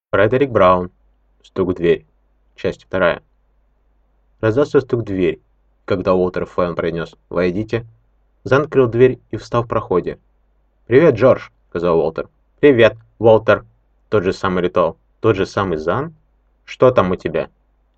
Фредерик Браун. Стук в дверь. Часть вторая. Раздался стук в дверь. Когда Уолтер Флэн произнес «Войдите», Зан открыл дверь и встал в проходе. «Привет, Джордж», — сказал Уолтер. «Привет, Уолтер». Тот же самый ритуал. Тот же самый Зан? Что там у тебя?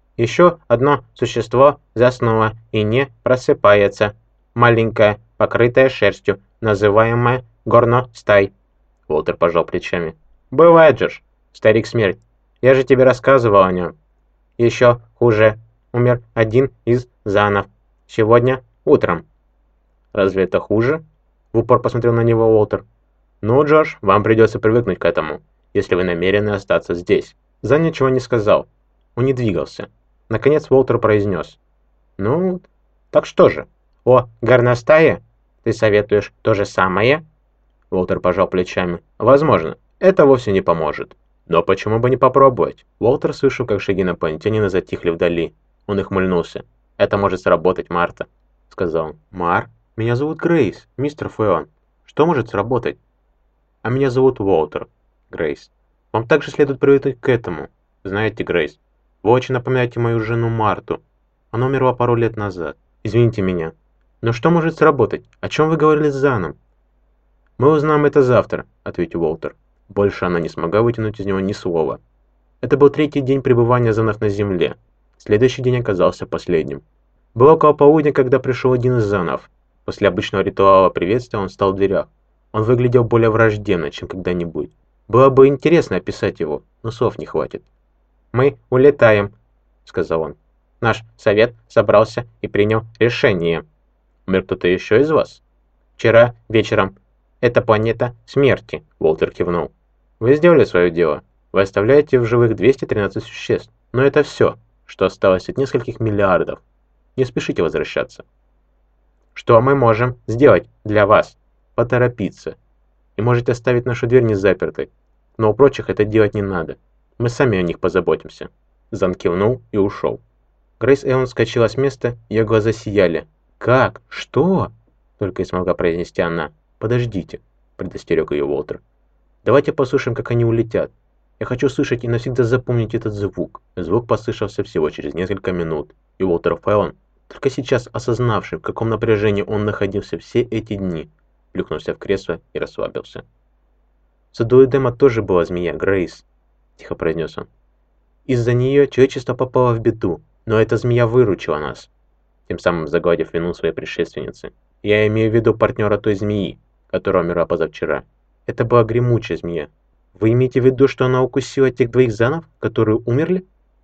Еще одно существо заснуло и не просыпается. Маленькое, покрытое шерстью, называемое горностай. Уолтер пожал плечами. «Бывает, Джордж, старик-смерть. Я же тебе рассказывал о нем. Еще хуже. Умер один из Занов. Сегодня утром». «Разве это хуже?» В упор посмотрел на него Уолтер. «Ну, Джордж, вам придется привыкнуть к этому, если вы намерены остаться здесь». Зан ничего не сказал. Он не двигался. Наконец Уолтер произнес. «Ну, так что же? О горностае? Ты советуешь то же самое?» Уолтер пожал плечами. «Возможно, это вовсе не поможет. Но почему бы не попробовать?» Уолтер слышал, как шаги инопланетянина затихли вдали. Он ухмыльнулся. «Это может сработать, Марта», — сказал он. «Мар? Меня зовут Грейс, мистер Фэон. Что может сработать?» «А меня зовут Уолтер, Грейс. Вам также следует привыкнуть к этому. Знаете, Грейс, вы очень напоминаете мою жену Марту. Она умерла пару лет назад. Извините меня. Но что может сработать? О чем вы говорили с Заном?» «Мы узнаем это завтра», — ответил Уолтер. Больше она не смогла вытянуть из него ни слова. Это был третий день пребывания Занов на Земле. Следующий день оказался последним. Было около полудня, когда пришел один из Занов. После обычного ритуала приветствия он встал в дверях. Он выглядел более враждебно, чем когда-нибудь. Было бы интересно описать его, но слов не хватит. «Мы улетаем», — сказал он. «Наш совет собрался и принял решение». «Умер кто-то еще из вас?» «Вчера вечером. Это планета смерти», — Уолтер кивнул. «Вы сделали свое дело. Вы оставляете в живых 213 существ. Но это все, что осталось от нескольких миллиардов. Не спешите возвращаться». «Что мы можем сделать для вас?» «Поторопиться. И можете оставить нашу дверь незапертой. Но у прочих это делать не надо. Мы сами о них позаботимся». Зан кивнул и ушел. Грейс Эван вскочила с места, ее глаза сияли. «Как? Что?» — только и смогла произнести она. «Подождите», — предостерег ее Уолтер. «Давайте послушаем, как они улетят. Я хочу слышать и навсегда запомнить этот звук». Звук послышался всего через несколько минут, и Уолтер Фэллон, только сейчас осознавший, в каком напряжении он находился все эти дни, плюхнулся в кресло и расслабился. «В саду Эдема тоже была змея, Грейс», — тихо произнес он. «Из-за нее человечество попало в беду, но эта змея выручила нас», тем самым загладив вину своей предшественницы. «Я имею в виду партнера той змеи, которая умерла позавчера. Это была гремучая змея. Вы имеете в виду, что она укусила тех двоих Занов, которые умерли?»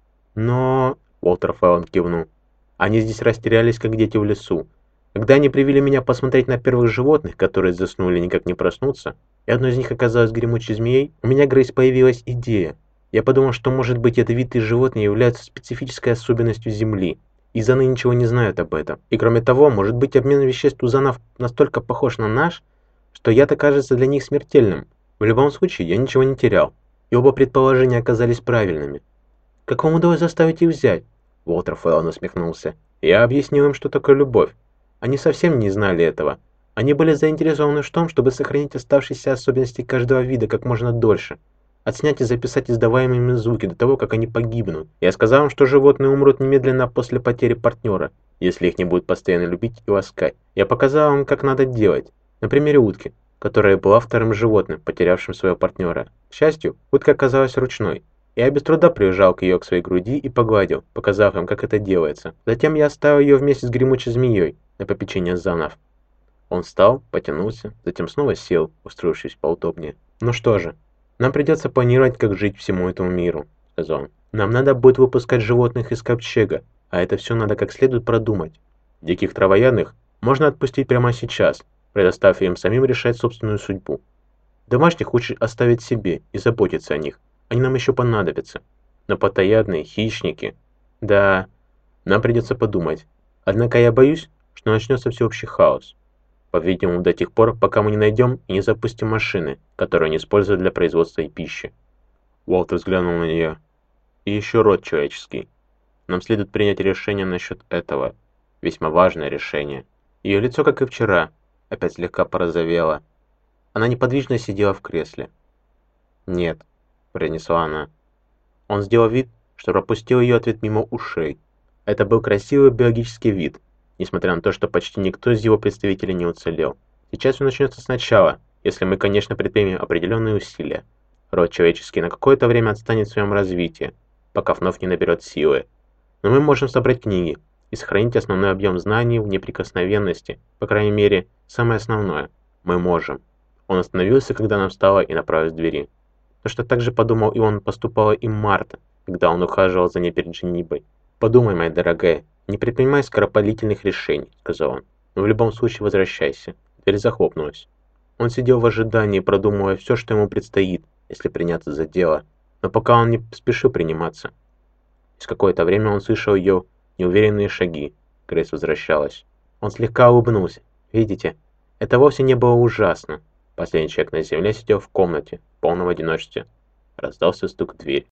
«Но...» — Уолтер Фэллон кивнул. «Они здесь растерялись, как дети в лесу. Когда они привели меня посмотреть на первых животных, которые заснули и никак не проснутся, и одно из них оказалось гремучей змеей, у меня, Грейс, появилась идея. Я подумал, что, может быть, ядовитые животные являются специфической особенностью Земли, и Заны ничего не знают об этом. И кроме того, может быть, обмен веществ у Занов настолько похож на наш, что яд окажется для них смертельным. В любом случае, я ничего не терял, и оба предположения оказались правильными». «Как вам удалось заставить их взять?» Уолтер Фэллон усмехнулся. «Я объяснил им, что такое любовь. Они совсем не знали этого. Они были заинтересованы в том, чтобы сохранить оставшиеся особенности каждого вида как можно дольше. Отснять и записать издаваемые ими звуки до того, как они погибнут. Я сказал им, что животные умрут немедленно после потери партнера, если их не будут постоянно любить и ласкать. Я показал им, как надо делать. На примере утки, которая была вторым животным, потерявшим своего партнера. К счастью, утка оказалась ручной. Я без труда прижал ее к своей груди и погладил, показав им, как это делается. Затем я оставил ее вместе с гремучей змеей на попечение Занов. Он встал, потянулся, затем снова сел, устроившись поудобнее. «Ну что же, нам придется планировать, как жить всему этому миру», — сказал он. «Нам надо будет выпускать животных из ковчега, а это все надо как следует продумать. Диких травоядных можно отпустить прямо сейчас, предоставив им самим решать собственную судьбу. Домашних лучше оставить себе и заботиться о них. Они нам еще понадобятся. Но потоядные, хищники... Да, нам придется подумать. Однако я боюсь, что начнется всеобщий хаос. По-видимому, до тех пор, пока мы не найдем и не запустим машины, которые они используют для производства и пищи». Уолтер взглянул на нее. «И еще род человеческий. Нам следует принять решение насчет этого. Весьма важное решение». Ее лицо, как и вчера, опять слегка порозовело. Она неподвижно сидела в кресле. «Нет», — произнесла она. Он сделал вид, что пропустил ее ответ мимо ушей. Это был красивый биологический вид, несмотря на то, что почти никто из его представителей не уцелел. Сейчас все начнется сначала, если мы, конечно, предпримем определенные усилия. Род человеческий на какое-то время отстанет в своем развитии, пока вновь не наберет силы. Но мы можем собрать книги и сохранить основной объем знаний в неприкосновенности, по крайней мере, самое основное. Мы можем. Он остановился, когда нам встало, и направился к двери. Но что так же подумал и он, поступала и Марта, когда он ухаживал за ней перед женитьбой. «Подумай, моя дорогая, не предпринимай скоропалительных решений», — сказал он. «Но в любом случае возвращайся». Дверь захлопнулась. Он сидел в ожидании, продумывая все, что ему предстоит, если приняться за дело. Но пока он не спешил приниматься. Через какое-то время он слышал ее неуверенные шаги. Грейс возвращалась. Он слегка улыбнулся. «Видите, это вовсе не было ужасно». Последний человек на земле сидел в комнате, в полном одиночестве. Раздался стук в дверь.